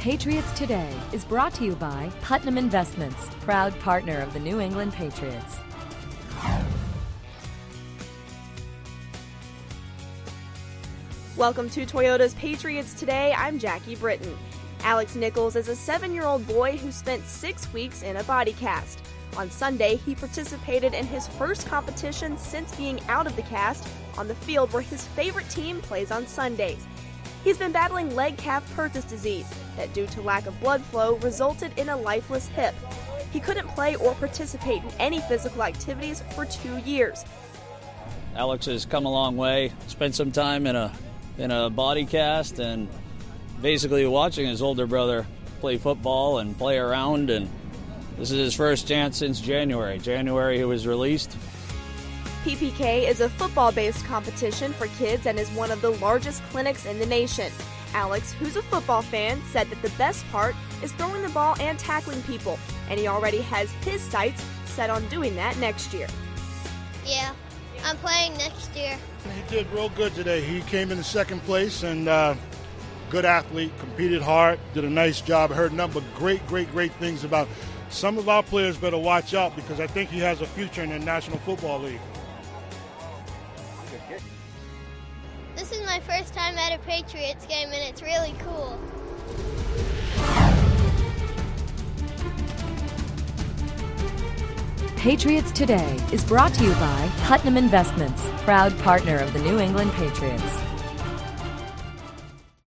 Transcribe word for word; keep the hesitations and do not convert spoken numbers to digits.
Patriots Today is brought to you by Putnam Investments, proud partner of the New England Patriots. Welcome to Toyota's Patriots Today. I'm Jackie Britton. Alex Nichols is a seven-year-old boy who spent six weeks in a body cast. On Sunday, he participated in his first competition since being out of the cast on the field where his favorite team plays on Sundays. He's been battling leg-calf Pertus disease that, due to lack of blood flow, resulted in a lifeless hip. He couldn't play or participate in any physical activities for two years. Alex has come a long way, spent some time in a in a body cast and basically watching his older brother play football and play around, and this is his first chance since January. January he was released. P P K is a football-based competition for kids and is one of the largest clinics in the nation. Alex, who's a football fan, said that the best part is throwing the ball and tackling people, and he already has his sights set on doing that next year. Yeah, I'm playing next year. He did real good today. He came in second place and uh, good athlete, competed hard, did a nice job. I heard nothing but great, great, great things about some of our players. Better watch out because I think he has a future in the National Football League. This is my first time at a Patriots game, and it's really cool. Patriots Today is brought to you by Putnam Investments, proud partner of the New England Patriots.